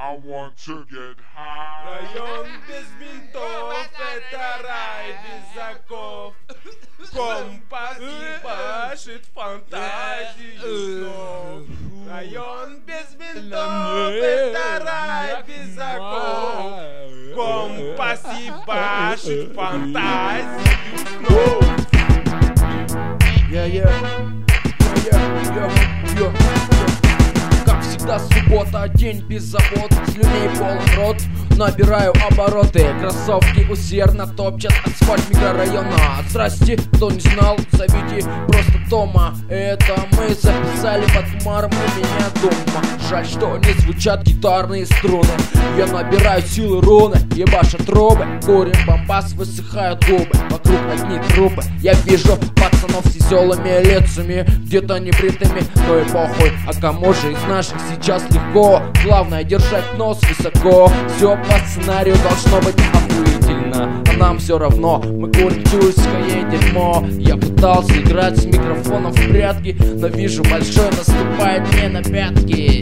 I want to get high. Район без ментов, это рай без оков. Компас ебашит фантазию снов. Район без ментов, это рай без оков. Компас ебашит фантазию снов. Как всегда суббота, день без забот, слюней полон рот. Набираю обороты, кроссовки усердно топчат асфальт микрорайона. Здрасте, кто не знал, зовите просто Тома. Это мы записали под Хумаром у меня дома. Жаль, что не звучат гитарные струны. Я набираю силы руны, ебашат трубы. Курим бомбас, высыхают губы. Вокруг одни трупы. Я вижу пацанов с веселыми лицами, где-то небритыми, но и похуй. А кому же из наших сейчас легко? Главное держать нос высоко. Все по сценарию должно быть охуительно, а нам все равно. Мы курим тюркское дерьмо. Я пытался играть с микрофоном в прятки, но вижу, большой наступает мне на пятки.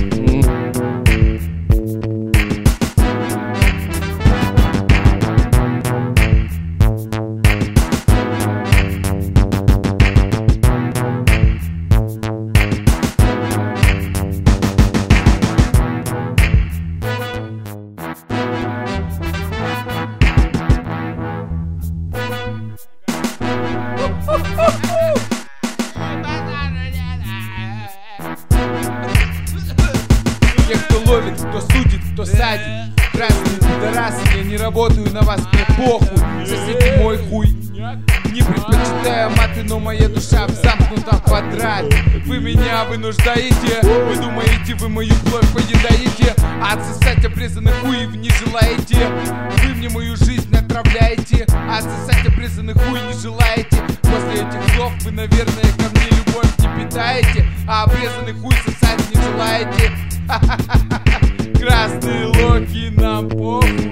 Те, кто ловит, кто судит, кто садит. Красные пидорасы, я не работаю на вас, мне похуй. Соседи мой хуй. Не предпочитаю маты, но моя душа в замкнутом квадрате. Вы меня вынуждаете, вы думаете, вы мою кровь поедаете, а отсосать обрезанный хуй вы не желаете. Вы мне мою жизнь отравляете, а отсосать обрезанный хуй не желаете. После этих слов вы, наверное, ко мне любовь не питаете, а обрезанный хуй сосать не желаете. Красные локи, нам похуй.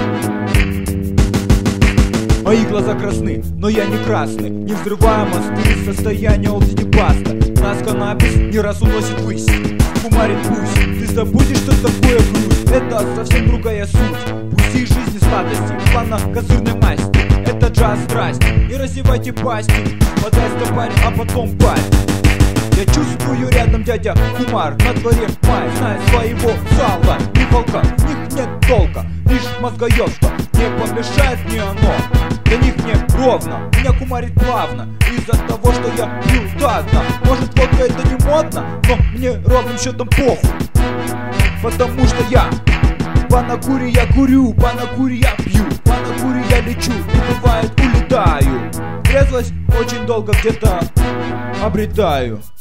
Мои глаза красны, но я не красный. Не взрываю мосты, состояние олдтипаста. Нас каннабис не раз уносит ввысь. Хумарит пусть, ты забудешь, что такое грусть. Это совсем другая суть. Пусти жизни сладости, плана козырной масти. Это джаз, страсть, не разевайте пасти. Подай стопарь, а потом парь. Я чувствую рядом дядя Хумар, на дворе май, знай своего зала. Ни волка, в них нет толка, лишь мозгоёбство, не помешает мне оно. Для них мне ровно, меня кумарит плавно, из-за того, что я пью до дна. Может, водка это не модно, но мне ровным счетом похуй. Потому что я по накуре я курю, по накуре я пью, по накуре я лечу и бывает улетаю. Трезвость очень долго где-то обретаю.